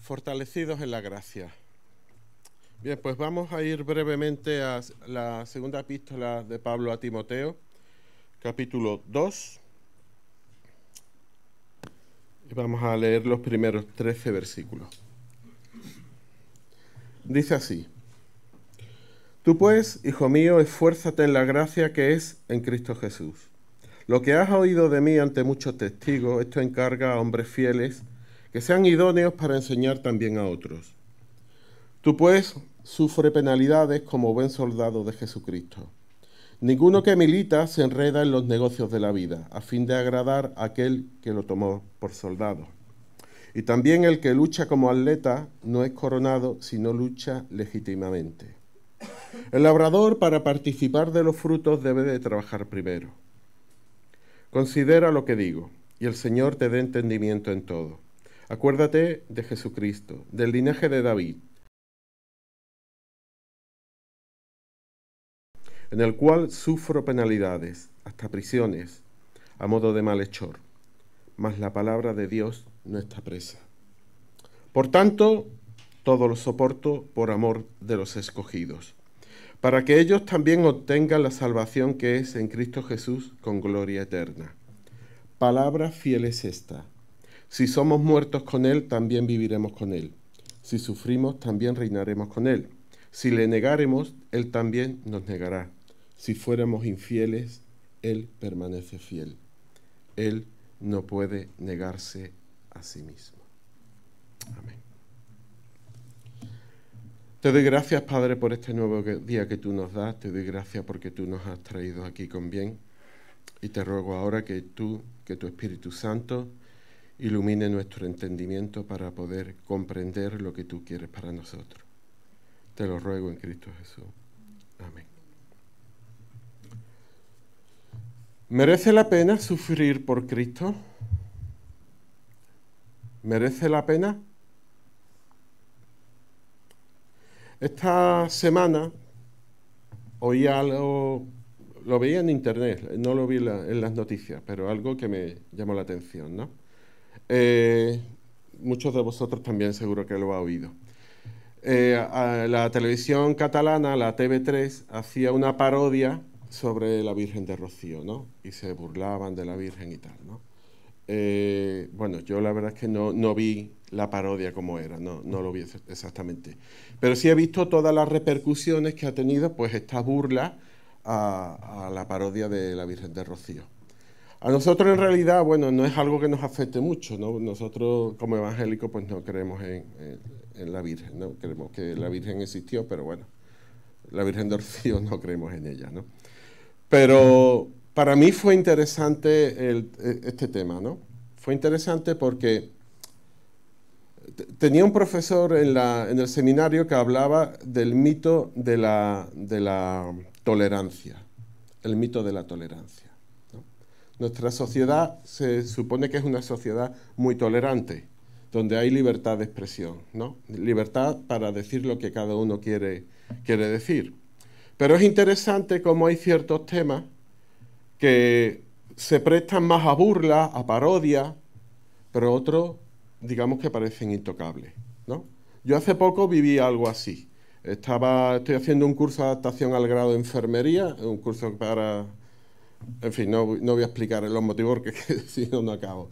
Fortalecidos en la gracia. Bien, pues vamos a ir brevemente a la segunda epístola de Pablo a Timoteo, capítulo 2. Y vamos a leer los primeros 13 versículos. Dice así: Tú pues, hijo mío, esfuérzate en la gracia que es en Cristo Jesús. Lo que has oído de mí ante muchos testigos, esto encarga a hombres fieles que sean idóneos para enseñar también a otros. Tú pues sufre penalidades como buen soldado de Jesucristo. Ninguno que milita se enreda en los negocios de la vida, a fin de agradar a aquel que lo tomó por soldado. Y también el que lucha como atleta no es coronado, sino lucha legítimamente. El labrador, para participar de los frutos, debe de trabajar primero. Considera lo que digo, y el Señor te dé entendimiento en todo. Acuérdate de Jesucristo, del linaje de David, en el cual sufro penalidades, hasta prisiones, a modo de malhechor. Mas la palabra de Dios no está presa. Por tanto, todo lo soporto por amor de los escogidos, para que ellos también obtengan la salvación que es en Cristo Jesús con gloria eterna. Palabra fiel es esta: si somos muertos con Él, también viviremos con Él. Si sufrimos, también reinaremos con Él. Si le negáremos, Él también nos negará. Si fuéramos infieles, Él permanece fiel. Él no puede negarse a sí mismo. Amén. Te doy gracias, Padre, por este nuevo día que tú nos das. Te doy gracias porque tú nos has traído aquí con bien. Y te ruego ahora que tu Espíritu Santo ilumine nuestro entendimiento para poder comprender lo que tú quieres para nosotros. Te lo ruego en Cristo Jesús. Amén. ¿Merece la pena sufrir por Cristo? ¿Merece la pena? Esta semana oí algo, lo veía en internet, no lo vi en las noticias, pero algo que me llamó la atención, ¿no? Muchos de vosotros también seguro que lo ha oído. La televisión catalana, la TV3, hacía una parodia sobre la Virgen de Rocío, ¿no? Y se burlaban de la Virgen y tal, ¿no? Bueno, yo la verdad es que no vi la parodia como era, no lo vi exactamente. Pero sí he visto todas las repercusiones que ha tenido pues esta burla a la parodia de la Virgen de Rocío. A nosotros en realidad, bueno, no es algo que nos afecte mucho, ¿no? Nosotros como evangélicos pues no creemos en la Virgen, ¿no? Creemos que la Virgen existió, pero bueno, la Virgen de Rocío no creemos en ella, ¿no? Pero para mí fue interesante este tema, ¿no? Fue interesante porque tenía un profesor en el seminario que hablaba del mito de la tolerancia, el mito de la tolerancia. Nuestra sociedad se supone que es una sociedad muy tolerante, donde hay libertad de expresión, ¿no? Libertad para decir lo que cada uno quiere decir. Pero es interesante cómo hay ciertos temas que se prestan más a burla, a parodia, pero otros, digamos que parecen intocables, ¿no? Yo hace poco viví algo así. Estoy haciendo un curso de adaptación al grado de enfermería, un curso para... En fin, no voy a explicar los motivos porque si no, no acabo.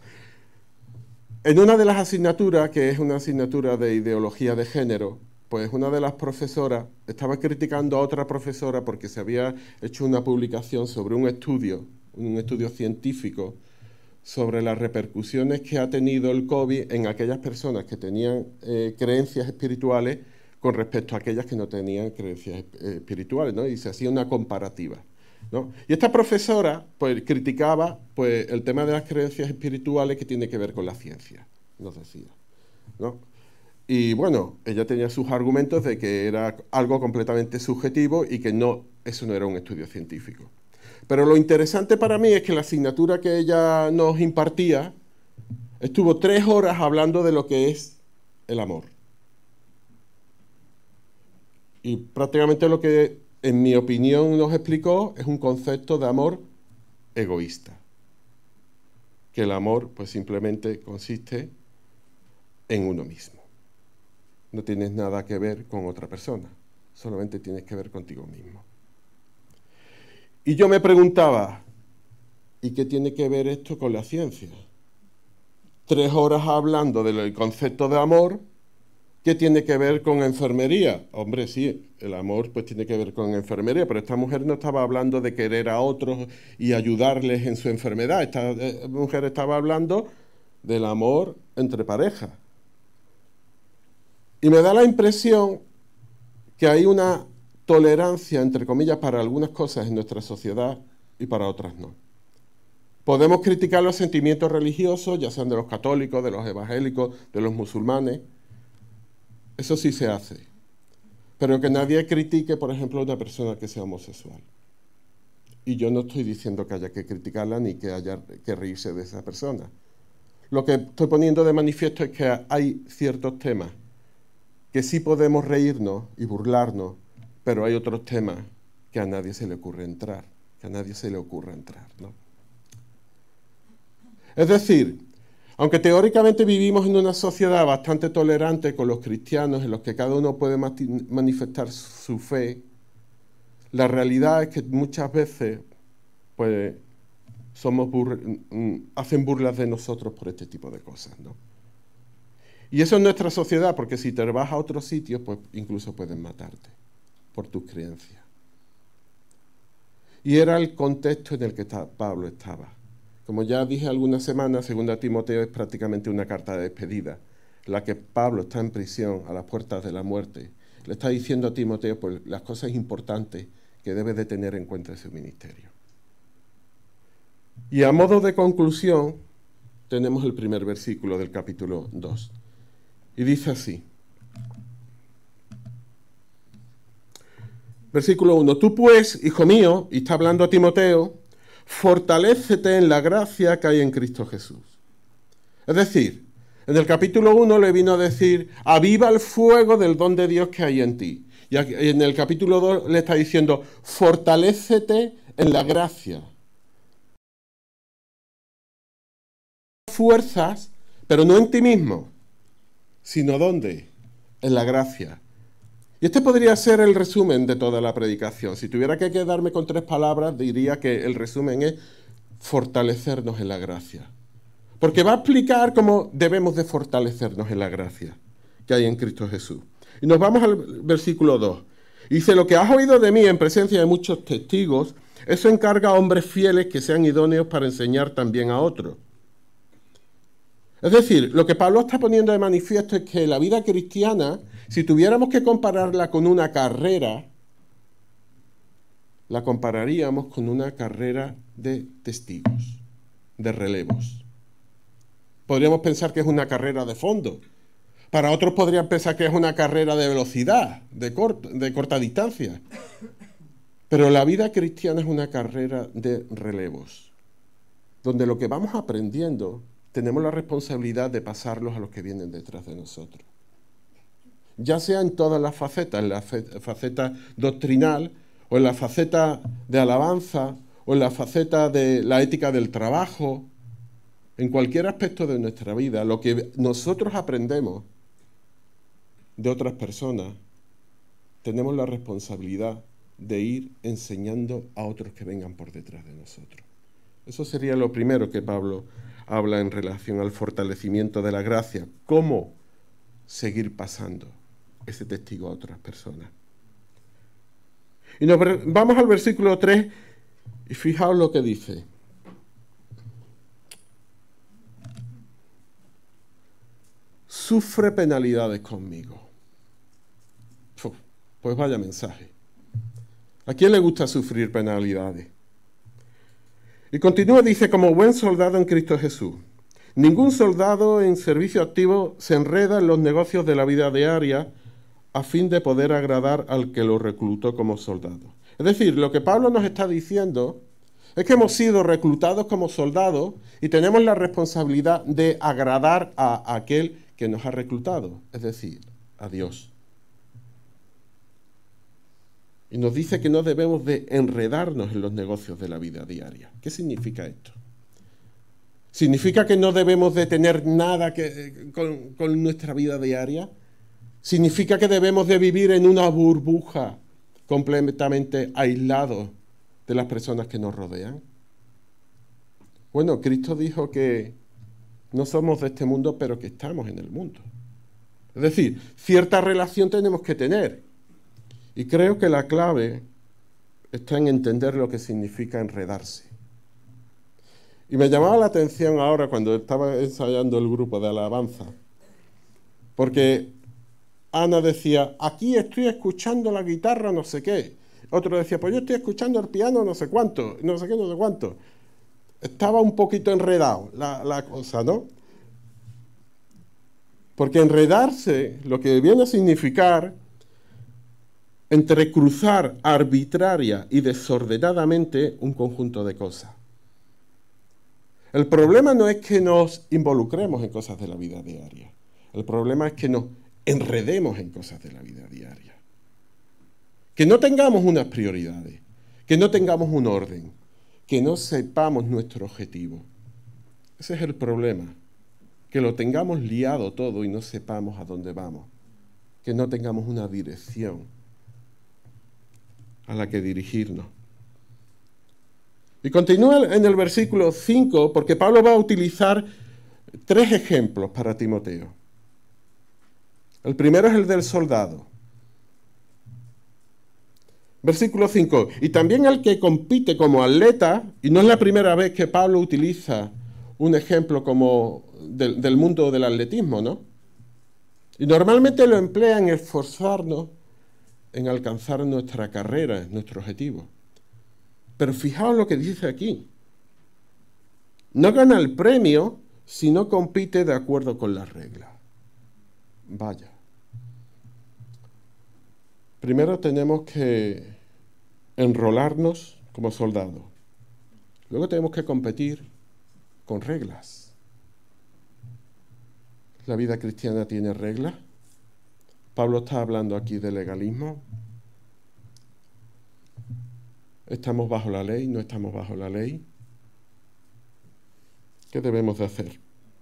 En una de las asignaturas, que es una asignatura de ideología de género, pues una de las profesoras estaba criticando a otra profesora porque se había hecho una publicación sobre un estudio científico sobre las repercusiones que ha tenido el COVID en aquellas personas que tenían creencias espirituales con respecto a aquellas que no tenían creencias espirituales, ¿no? Y se hacía una comparativa, ¿no? Y esta profesora pues criticaba pues el tema de las creencias espirituales que tiene que ver con la ciencia, nos decía, ¿no? Y bueno, ella tenía sus argumentos de que era algo completamente subjetivo y que eso no era un estudio científico. Pero lo interesante para mí es que la asignatura que ella nos impartía estuvo 3 horas hablando de lo que es el amor. Y prácticamente lo que, en mi opinión, nos explicó es un concepto de amor egoísta. Que el amor, pues simplemente consiste en uno mismo. no tienes nada que ver con otra persona, solamente tienes que ver contigo mismo. Y yo me preguntaba, ¿y qué tiene que ver esto con la ciencia? 3 horas hablando del concepto de amor, ¿qué tiene que ver con enfermería? Hombre, sí, el amor pues tiene que ver con enfermería, pero esta mujer no estaba hablando de querer a otros y ayudarles en su enfermedad. Esta mujer estaba hablando del amor entre parejas. Y me da la impresión que hay una tolerancia, entre comillas, para algunas cosas en nuestra sociedad y para otras no. Podemos criticar los sentimientos religiosos, ya sean de los católicos, de los evangélicos, de los musulmanes. Eso sí se hace. Pero que nadie critique, por ejemplo, a una persona que sea homosexual. Y yo no estoy diciendo que haya que criticarla ni que haya que reírse de esa persona. Lo que estoy poniendo de manifiesto es que hay ciertos temas que sí podemos reírnos y burlarnos, pero hay otros temas que a nadie se le ocurre entrar, ¿no? Es decir, aunque teóricamente vivimos en una sociedad bastante tolerante con los cristianos, en los que cada uno puede manifestar su fe, la realidad es que muchas veces pues, hacen burlas de nosotros por este tipo de cosas, ¿no? Y eso es nuestra sociedad, porque si te vas a otros sitios, pues incluso pueden matarte por tus creencias. Y era el contexto en el que Pablo estaba. Como ya dije algunas semanas, 2 Timoteo es prácticamente una carta de despedida, en la que Pablo está en prisión, a las puertas de la muerte. Le está diciendo a Timoteo pues, las cosas importantes que debe de tener en cuenta en su ministerio. Y a modo de conclusión, tenemos el primer versículo del capítulo 2. Y dice así. Versículo 1. Tú pues, hijo mío, y está hablando a Timoteo, fortalécete en la gracia que hay en Cristo Jesús. Es decir, en el capítulo 1 le vino a decir, aviva el fuego del don de Dios que hay en ti. Y en el capítulo 2 le está diciendo, fortalécete en la gracia. Fuerzas, pero no en ti mismo, sino ¿dónde? En la gracia. Y este podría ser el resumen de toda la predicación. Si tuviera que quedarme con 3 palabras, diría que el resumen es fortalecernos en la gracia. Porque va a explicar cómo debemos de fortalecernos en la gracia que hay en Cristo Jesús. Y nos vamos al versículo 2. Dice, lo que has oído de mí en presencia de muchos testigos, eso encarga a hombres fieles que sean idóneos para enseñar también a otros. Es decir, lo que Pablo está poniendo de manifiesto es que la vida cristiana, si tuviéramos que compararla con una carrera, la compararíamos con una carrera de testigos, de relevos. Podríamos pensar que es una carrera de fondo. Para otros podrían pensar que es una carrera de velocidad, de corta distancia. Pero la vida cristiana es una carrera de relevos, donde lo que vamos aprendiendo tenemos la responsabilidad de pasarlos a los que vienen detrás de nosotros. Ya sea en todas las facetas, en la faceta doctrinal, o en la faceta de alabanza, o en la faceta de la ética del trabajo, en cualquier aspecto de nuestra vida, lo que nosotros aprendemos de otras personas, tenemos la responsabilidad de ir enseñando a otros que vengan por detrás de nosotros. Eso sería lo primero que Pablo habla en relación al fortalecimiento de la gracia. ¿Cómo seguir pasando ese testigo a otras personas? Y vamos al versículo 3 y fijaos lo que dice. Sufre penalidades conmigo. Pues vaya mensaje. ¿A quién le gusta sufrir penalidades? Y continúa, dice, como buen soldado en Cristo Jesús. Ningún soldado en servicio activo se enreda en los negocios de la vida diaria a fin de poder agradar al que lo reclutó como soldado. Es decir, lo que Pablo nos está diciendo es que hemos sido reclutados como soldados y tenemos la responsabilidad de agradar a aquel que nos ha reclutado, es decir, a Dios. Y nos dice que no debemos de enredarnos en los negocios de la vida diaria. ¿Qué significa esto? ¿Significa que no debemos de tener nada con nuestra vida diaria? ¿Significa que debemos de vivir en una burbuja completamente aislados de las personas que nos rodean? Bueno, Cristo dijo que no somos de este mundo, pero que estamos en el mundo. Es decir, cierta relación tenemos que tener. Y creo que la clave está en entender lo que significa enredarse. Y me llamaba la atención ahora cuando estaba ensayando el grupo de alabanza, porque Ana decía, aquí estoy escuchando la guitarra no sé qué. Otro decía, pues yo estoy escuchando el piano no sé cuánto, no sé qué, no sé cuánto. Estaba un poquito enredado la cosa, ¿no? Porque enredarse lo que viene a significar entrecruzar arbitraria y desordenadamente un conjunto de cosas. El problema no es que nos involucremos en cosas de la vida diaria. El problema es que nos enredemos en cosas de la vida diaria. Que no tengamos unas prioridades, que no tengamos un orden, que no sepamos nuestro objetivo. Ese es el problema. Que lo tengamos liado todo y no sepamos a dónde vamos. Que no tengamos una dirección a la que dirigirnos. Y continúa en el versículo 5, porque Pablo va a utilizar 3 ejemplos para Timoteo. El primero es el del soldado. Versículo 5. Y también el que compite como atleta, y no es la primera vez que Pablo utiliza un ejemplo como del mundo del atletismo, ¿no? Y normalmente lo emplea en esforzarnos en alcanzar nuestra carrera, nuestro objetivo. Pero fijaos lo que dice aquí. No gana el premio si no compite de acuerdo con las reglas. Vaya. Primero tenemos que enrolarnos como soldados. Luego tenemos que competir con reglas. ¿La vida cristiana tiene reglas? Pablo está hablando aquí de legalismo. ¿Estamos bajo la ley? ¿No estamos bajo la ley? ¿Qué debemos de hacer?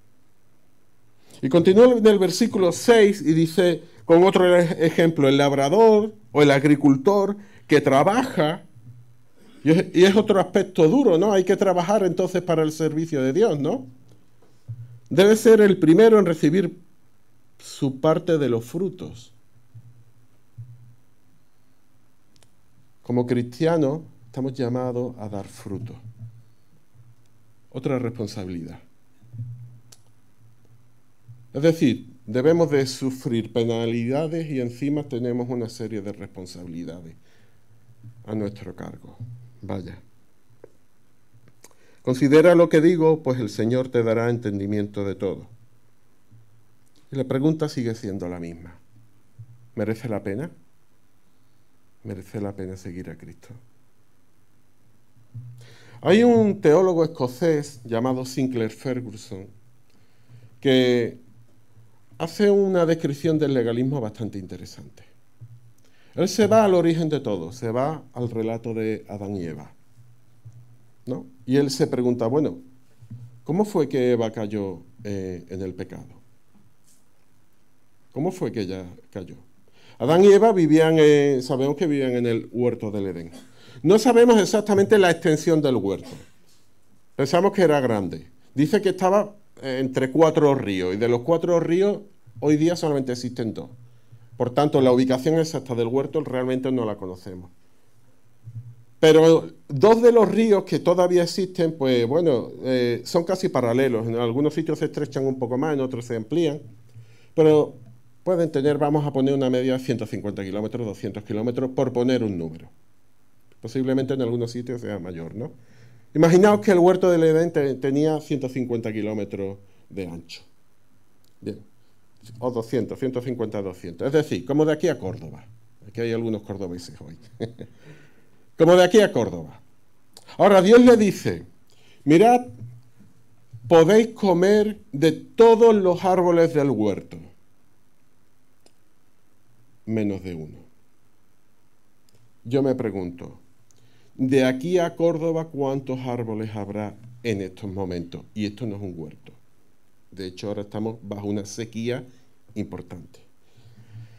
Y continúa en el versículo 6 y dice, con otro ejemplo, el labrador o el agricultor que trabaja, y es otro aspecto duro, ¿no? Hay que trabajar entonces para el servicio de Dios, ¿no? Debe ser el primero en recibir su parte de los frutos. Como cristianos estamos llamados a dar fruto. Otra responsabilidad. Es decir, debemos de sufrir penalidades y encima tenemos una serie de responsabilidades a nuestro cargo. Vaya. Considera lo que digo, pues el Señor te dará entendimiento de todo. Y la pregunta sigue siendo la misma. ¿Merece la pena? ¿Merece la pena seguir a Cristo? Hay un teólogo escocés llamado Sinclair Ferguson que hace una descripción del legalismo bastante interesante. Él se va al origen de todo, se va al relato de Adán y Eva, ¿no? Y él se pregunta, bueno, ¿cómo fue que Eva cayó en el pecado? ¿Cómo fue que ella cayó? Adán y Eva sabemos que vivían en el huerto del Edén. No sabemos exactamente la extensión del huerto. Pensamos que era grande. Dice que estaba entre 4 ríos, y de los 4 ríos hoy día solamente existen 2. Por tanto, la ubicación exacta del huerto realmente no la conocemos. Pero 2 de los ríos que todavía existen, pues bueno, son casi paralelos. En algunos sitios se estrechan un poco más, en otros se amplían. Pero pueden tener, vamos a poner una media de 150 kilómetros, 200 kilómetros, por poner un número. Posiblemente en algunos sitios sea mayor, ¿no? Imaginaos que el huerto del Edén tenía 150 kilómetros de ancho. Bien. O 200, 150, 200. Es decir, como de aquí a Córdoba. Aquí hay algunos cordobeses hoy. Como de aquí a Córdoba. Ahora Dios le dice, mirad, podéis comer de todos los árboles del huerto, menos de uno. Yo me pregunto, de aquí a Córdoba, ¿cuántos árboles habrá en estos momentos? Y esto no es un huerto. De hecho, ahora estamos bajo una sequía importante.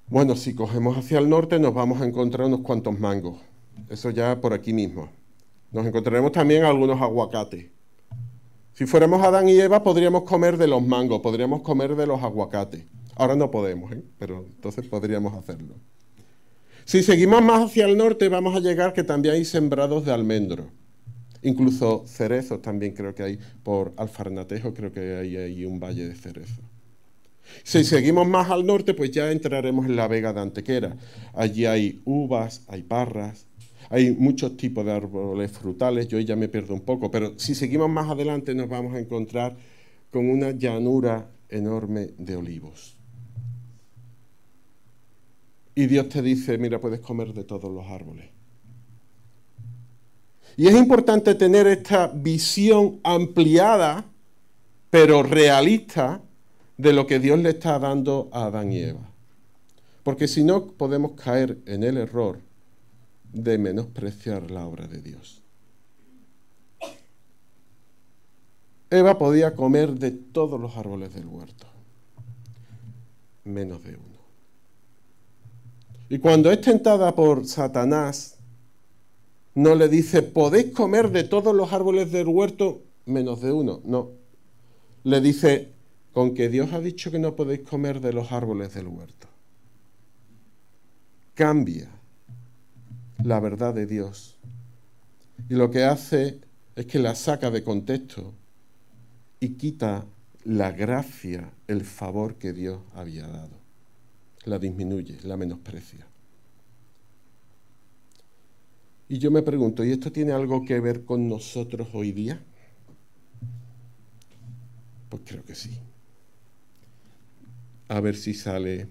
Bueno, si cogemos hacia el norte nos vamos a encontrar unos cuantos mangos. Eso ya por aquí mismo. Nos encontraremos también algunos aguacates. Si fuéramos Adán y Eva podríamos comer de los mangos, podríamos comer de los aguacates. Ahora no podemos, pero entonces podríamos hacerlo. Si seguimos más hacia el norte vamos a llegar que también hay sembrados de almendro. Incluso cerezos también creo que hay. Por Alfarnatejo creo que hay un valle de cerezos. Si seguimos más al norte, pues ya entraremos en la Vega de Antequera. Allí hay uvas, hay parras, hay muchos tipos de árboles frutales. Yo ya me pierdo un poco, pero si seguimos más adelante nos vamos a encontrar con una llanura enorme de olivos. Y Dios te dice, mira, puedes comer de todos los árboles. Y es importante tener esta visión ampliada, pero realista, de lo que Dios le está dando a Adán y Eva. Porque si no, podemos caer en el error de menospreciar la obra de Dios. Eva podía comer de todos los árboles del huerto, menos de uno. Y cuando es tentada por Satanás, no le dice, podéis comer de todos los árboles del huerto, menos de uno. No. Le dice, con que Dios ha dicho que no podéis comer de los árboles del huerto. Cambia la verdad de Dios. Y lo que hace es que la saca de contexto y quita la gracia, el favor que Dios había dado. La disminuye, la menosprecia. Y yo me pregunto, ¿y esto tiene algo que ver con nosotros hoy día? Pues creo que sí. A ver si sale.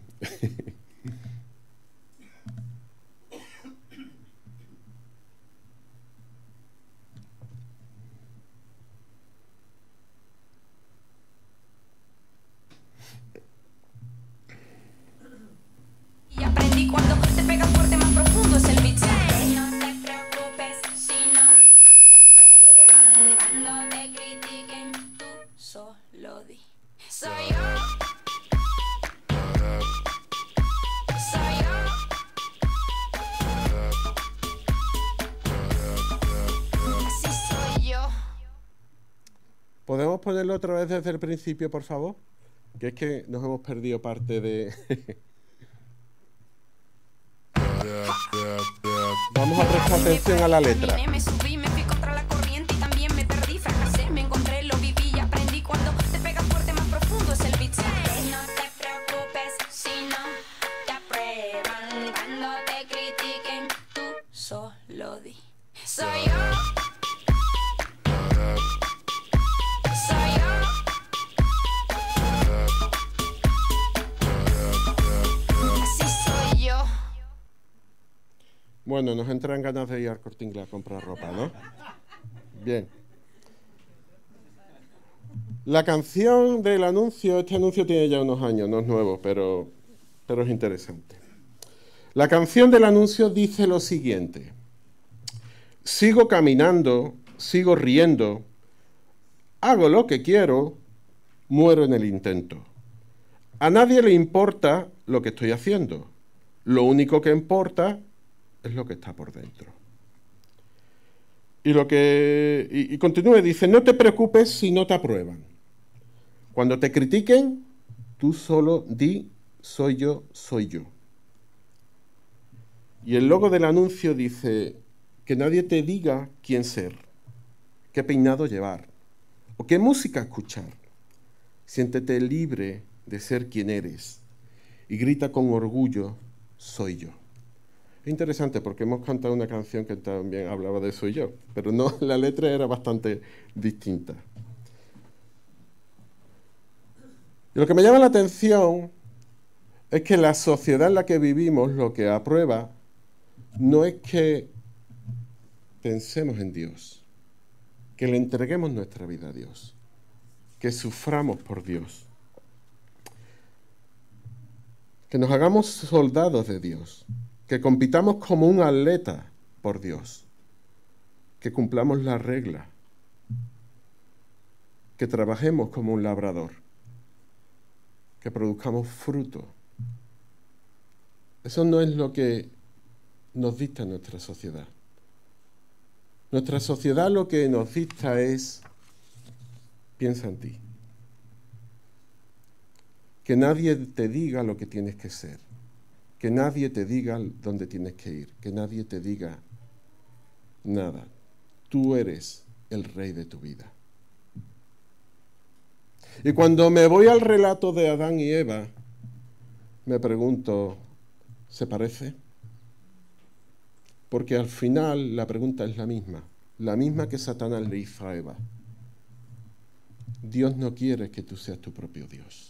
Y aprendí cuando te pega fuerte más profundo es el beat. No te preocupes si no te aprueban. Cuando te critiquen, tú solo di. Soy yo. ¿Podemos ponerlo otra vez desde el principio, por favor? Que es que nos hemos perdido parte de... Vamos a prestar atención a la letra. Me subí, me fui contra la corriente y también me perdí, fracasé, me encontré, lo viví y aprendí cuando te pega fuerte más profundo es el beat. No te preocupes si no te aprueban. Cuando te critiquen, tú solo di. Soy yo. Bueno, nos entran ganas de ir al Corte Inglés a comprar ropa, ¿no? Bien. La canción del anuncio, este anuncio tiene ya unos años, no es nuevo, pero es interesante. La canción del anuncio dice lo siguiente: sigo caminando, sigo riendo, hago lo que quiero, muero en el intento. A nadie le importa lo que estoy haciendo. Lo único que importa es lo que está por dentro. Y continúe, dice, no te preocupes si no te aprueban. Cuando te critiquen, tú solo di, soy yo, soy yo. Y el logo del anuncio dice, que nadie te diga quién ser, qué peinado llevar, o qué música escuchar. Siéntete libre de ser quien eres y grita con orgullo, soy yo. Es interesante porque hemos cantado una canción que también hablaba de soy yo, pero no, la letra era bastante distinta. Y lo que me llama la atención es que la sociedad en la que vivimos lo que aprueba no es que pensemos en Dios, que le entreguemos nuestra vida a Dios, que suframos por Dios, que nos hagamos soldados de Dios, que compitamos como un atleta por Dios, que cumplamos la regla, que trabajemos como un labrador, que produzcamos fruto Eso no es lo que nos dicta nuestra sociedad. Nuestra sociedad lo que nos dicta es, piensa en ti. Que nadie te diga lo que tienes que ser. Que nadie te diga dónde tienes que ir. Que nadie te diga nada. Tú eres el rey de tu vida. Y cuando me voy al relato de Adán y Eva, me pregunto, ¿se parece? Porque al final la pregunta es la misma que Satanás le hizo a Eva. Dios no quiere que tú seas tu propio Dios.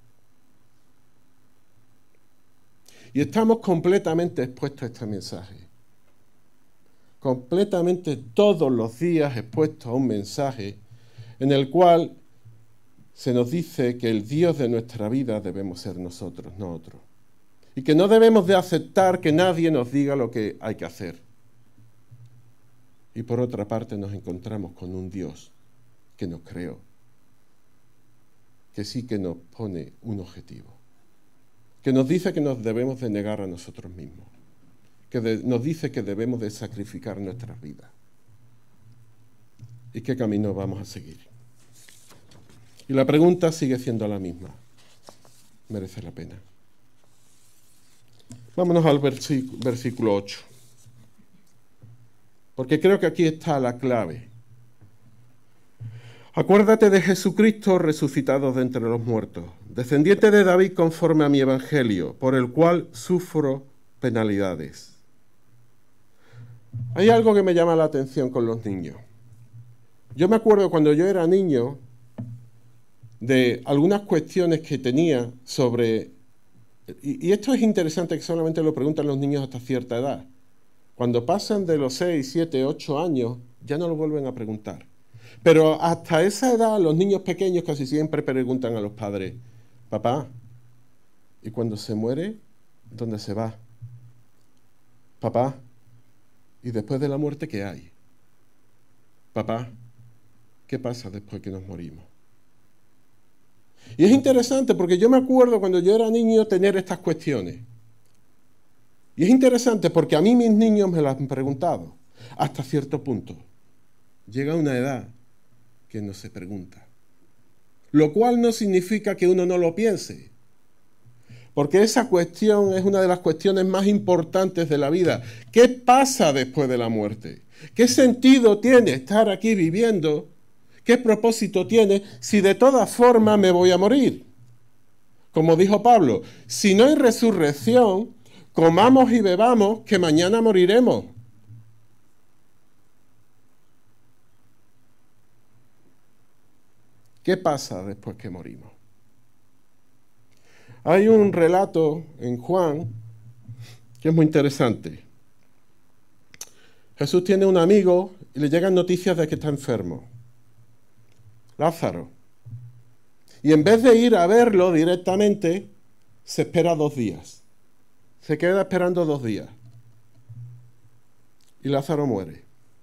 Y estamos completamente expuestos a este mensaje. Completamente todos los días expuestos a un mensaje en el cual se nos dice que el Dios de nuestra vida debemos ser nosotros, no otro. Y que no debemos de aceptar que nadie nos diga lo que hay que hacer. Y por otra parte nos encontramos con un Dios que nos creó, que sí que nos pone un objetivo, que nos dice que nos debemos de negar a nosotros mismos, que nos dice que debemos de sacrificar nuestras vidas. ¿Y qué camino vamos a seguir? Y la pregunta sigue siendo la misma. ¿Merece la pena? Vámonos al versículo 8. Porque creo que aquí está la clave. Acuérdate de Jesucristo resucitado de entre los muertos, descendiente de David conforme a mi evangelio, por el cual sufro penalidades. Hay algo que me llama la atención con los niños. Yo me acuerdo cuando yo era niño de algunas cuestiones que tenía sobre... Y esto es interesante que solamente lo preguntan los niños hasta cierta edad. Cuando pasan de los 6, 7, 8 años, ya no lo vuelven a preguntar. Pero hasta esa edad, los niños pequeños casi siempre preguntan a los padres, papá, ¿y cuando se muere, dónde se va? Papá, ¿y después de la muerte qué hay? Papá, ¿qué pasa después que nos morimos? Y es interesante porque yo me acuerdo cuando yo era niño tener estas cuestiones. Y es interesante porque a mí mis niños me las han preguntado hasta cierto punto. Llega una edad que no se pregunta. Lo cual no significa que uno no lo piense. Porque esa cuestión es una de las cuestiones más importantes de la vida. ¿Qué pasa después de la muerte? ¿Qué sentido tiene estar aquí viviendo? ¿Qué propósito tiene si de todas formas me voy a morir? Como dijo Pablo, si no hay resurrección, comamos y bebamos, que mañana moriremos. ¿Qué pasa después que morimos? Hay un relato en Juan que es muy interesante. Jesús tiene un amigo y le llegan noticias de que está enfermo. Lázaro. Y en vez de ir a verlo directamente, se espera 2 días. Se queda esperando 2 días. Y Lázaro muere.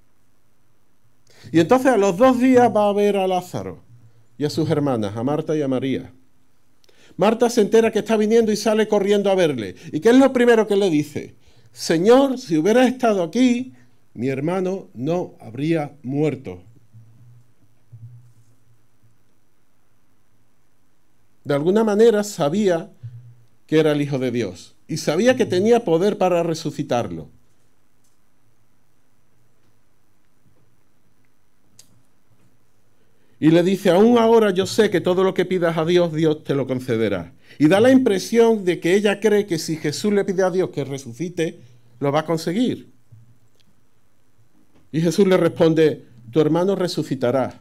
Y entonces a los 2 días va a ver a Lázaro y a sus hermanas, a Marta y a María. Marta se entera que está viniendo y sale corriendo a verle. ¿Y qué es lo primero que le dice? Señor, si hubieras estado aquí, mi hermano no habría muerto. De alguna manera sabía que era el Hijo de Dios y sabía que tenía poder para resucitarlo. Y le dice, aún ahora yo sé que todo lo que pidas a Dios, Dios te lo concederá. Y da la impresión de que ella cree que si Jesús le pide a Dios que resucite, lo va a conseguir. Y Jesús le responde, tu hermano resucitará.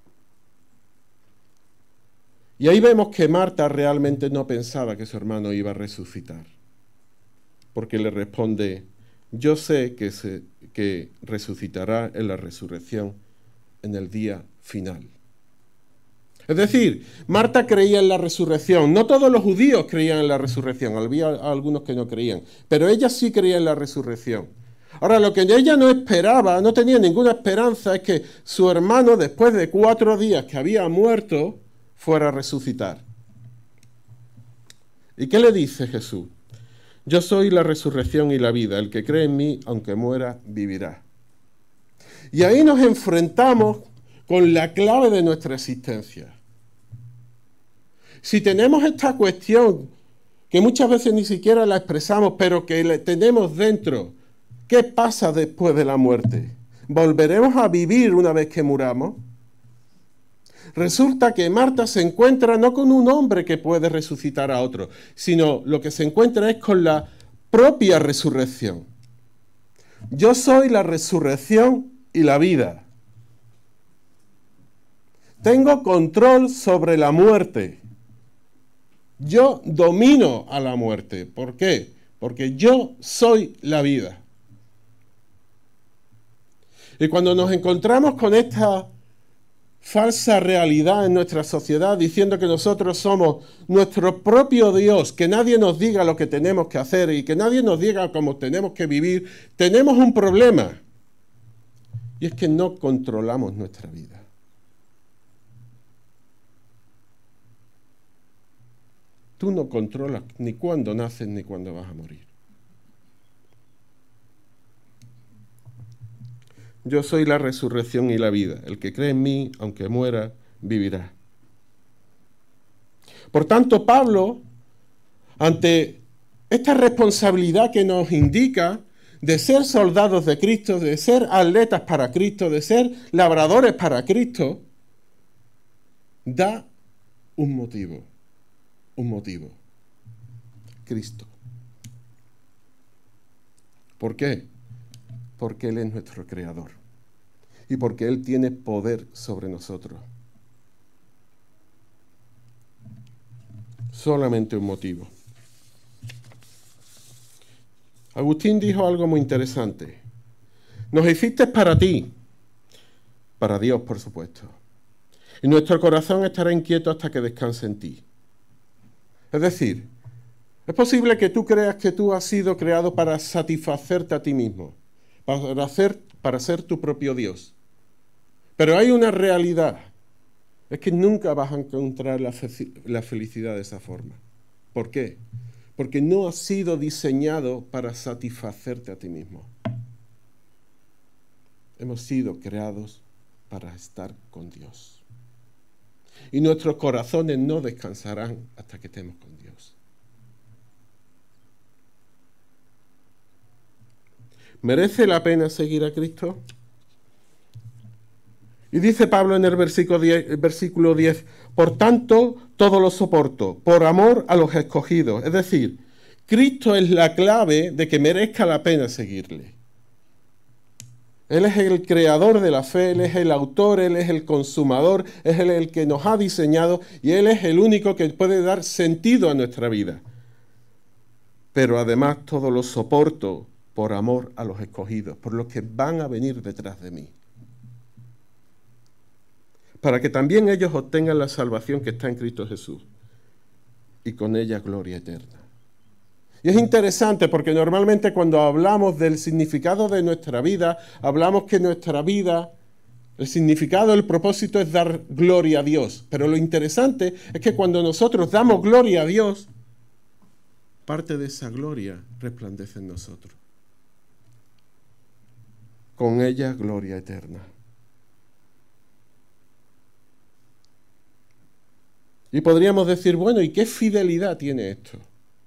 Y ahí vemos que Marta realmente no pensaba que su hermano iba a resucitar. Porque le responde, yo sé que resucitará en la resurrección en el día final. Es decir, Marta creía en la resurrección. No todos los judíos creían en la resurrección, había algunos que no creían, pero ella sí creía en la resurrección. Ahora, lo que ella no esperaba, no tenía ninguna esperanza, es que su hermano, después de 4 días que había muerto, fuera a resucitar. ¿Y qué le dice Jesús? Yo soy la resurrección y la vida. El que cree en mí, aunque muera, vivirá. Y ahí nos enfrentamos con la clave de nuestra existencia. Si tenemos esta cuestión, que muchas veces ni siquiera la expresamos, pero que la tenemos dentro, ¿qué pasa después de la muerte? ¿Volveremos a vivir una vez que muramos? Resulta que Marta se encuentra no con un hombre que puede resucitar a otro, sino lo que se encuentra es con la propia resurrección. Yo soy la resurrección y la vida. Tengo control sobre la muerte. Yo domino a la muerte. ¿Por qué? Porque yo soy la vida. Y cuando nos encontramos con esta falsa realidad en nuestra sociedad, diciendo que nosotros somos nuestro propio Dios, que nadie nos diga lo que tenemos que hacer y que nadie nos diga cómo tenemos que vivir, tenemos un problema. Y es que no controlamos nuestra vida. Tú no controlas ni cuándo naces ni cuándo vas a morir. Yo soy la resurrección y la vida. El que cree en mí, aunque muera, vivirá. Por tanto, Pablo, ante esta responsabilidad que nos indica de ser soldados de Cristo, de ser atletas para Cristo, de ser labradores para Cristo, da un motivo. Cristo. ¿Por qué? Porque Él es nuestro creador y porque Él tiene poder sobre nosotros. Solamente un motivo. Agustín dijo algo muy interesante. Nos hiciste para ti, para Dios, por supuesto. Y nuestro corazón estará inquieto hasta que descanse en ti. Es decir, es posible que tú creas que tú has sido creado para satisfacerte a ti mismo, para ser tu propio Dios. Pero hay una realidad, es que nunca vas a encontrar la felicidad de esa forma. ¿Por qué? Porque no has sido diseñado para satisfacerte a ti mismo. Hemos sido creados para estar con Dios. Y nuestros corazones no descansarán hasta que estemos con Dios. ¿Merece la pena seguir a Cristo? Y dice Pablo en el versículo 10, por tanto, todo lo soporto, por amor a los escogidos. Es decir, Cristo es la clave de que merezca la pena seguirle. Él es el creador de la fe, Él es el autor, Él es el consumador, es Él el que nos ha diseñado y Él es el único que puede dar sentido a nuestra vida. Pero además todo lo soporto por amor a los escogidos, por los que van a venir detrás de mí. Para que también ellos obtengan la salvación que está en Cristo Jesús y con ella gloria eterna. Y es interesante porque normalmente cuando hablamos del significado de nuestra vida, hablamos que nuestra vida, el significado, el propósito es dar gloria a Dios. Pero lo interesante es que cuando nosotros damos gloria a Dios, parte de esa gloria resplandece en nosotros. Con ella gloria eterna. Y podríamos decir, bueno, ¿y qué fidelidad tiene esto?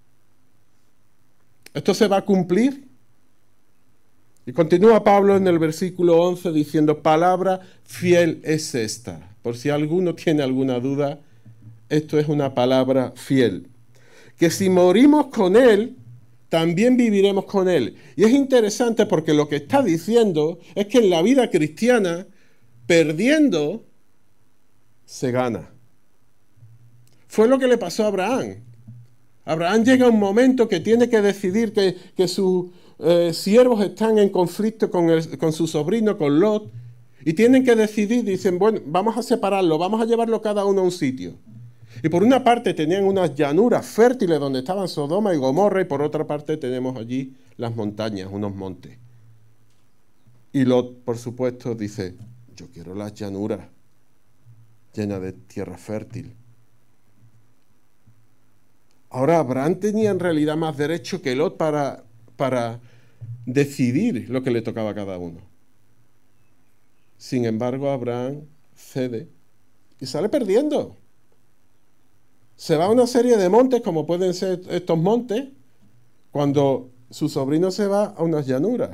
¿Esto se va a cumplir? Y continúa Pablo en el versículo 11 diciendo, palabra fiel es esta. Por si alguno tiene alguna duda, esto es una palabra fiel. Que si morimos con Él, también viviremos con Él. Y es interesante porque lo que está diciendo es que en la vida cristiana, perdiendo, se gana. Fue lo que le pasó a Abraham. Abraham llega a un momento que tiene que decidir que sus siervos están en conflicto con su sobrino, con Lot, y tienen que decidir, dicen, bueno, vamos a separarlo, vamos a llevarlo cada uno a un sitio. Y por una parte tenían unas llanuras fértiles donde estaban Sodoma y Gomorra, y por otra parte tenemos allí las montañas, unos montes. Y Lot, por supuesto, dice, yo quiero las llanuras llenas de tierra fértil. Ahora, Abraham tenía en realidad más derecho que Lot para decidir lo que le tocaba a cada uno. Sin embargo, Abraham cede y sale perdiendo. Se va a una serie de montes, como pueden ser estos montes, cuando su sobrino se va a unas llanuras.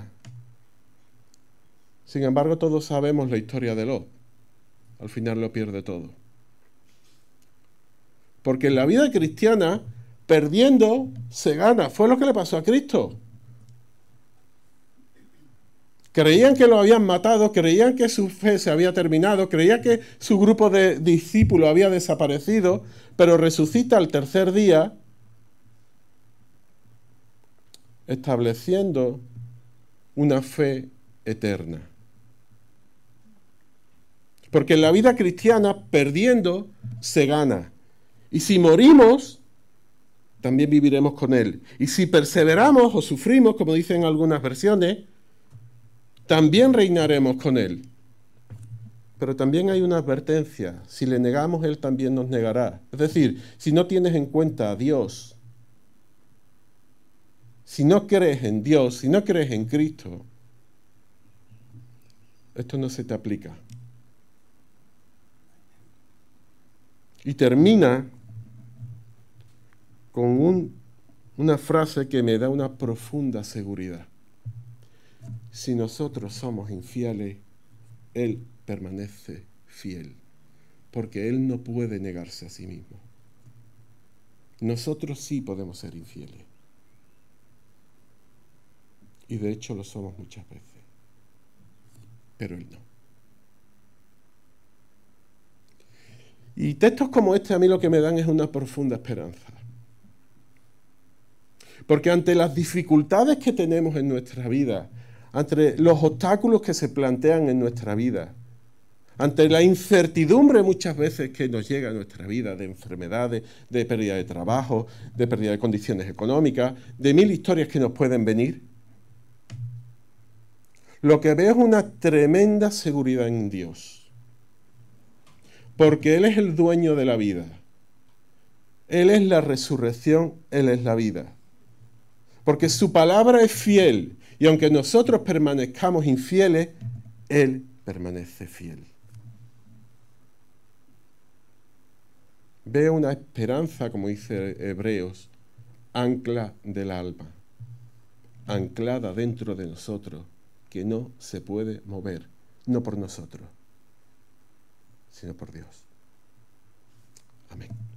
Sin embargo, todos sabemos la historia de Lot. Al final lo pierde todo. Porque en la vida cristiana, perdiendo se gana. Fue lo que le pasó a Cristo. Creían que lo habían matado, creían que su fe se había terminado, creían que su grupo de discípulos había desaparecido, pero resucita al tercer día, estableciendo una fe eterna. Porque en la vida cristiana, perdiendo, se gana. Y si morimos, también viviremos con Él. Y si perseveramos o sufrimos, como dicen algunas versiones, también reinaremos con Él. Pero también hay una advertencia. Si le negamos, Él también nos negará. Es decir, si no tienes en cuenta a Dios, si no crees en Dios, si no crees en Cristo, esto no se te aplica. Y termina con una frase que me da una profunda seguridad. Si nosotros somos infieles, Él permanece fiel, porque Él no puede negarse a sí mismo. Nosotros sí podemos ser infieles. Y de hecho lo somos muchas veces. Pero Él no. Y textos como este a mí lo que me dan es una profunda esperanza. Porque ante las dificultades que tenemos en nuestra vida, ante los obstáculos que se plantean en nuestra vida, ante la incertidumbre muchas veces que nos llega a nuestra vida de enfermedades, de pérdida de trabajo, de pérdida de condiciones económicas, de mil historias que nos pueden venir, lo que veo es una tremenda seguridad en Dios. Porque Él es el dueño de la vida. Él es la resurrección, Él es la vida. Porque su palabra es fiel. Y aunque nosotros permanezcamos infieles, Él permanece fiel. Veo una esperanza, como dice Hebreos, ancla del alma, anclada dentro de nosotros, que no se puede mover, no por nosotros, sino por Dios. Amén.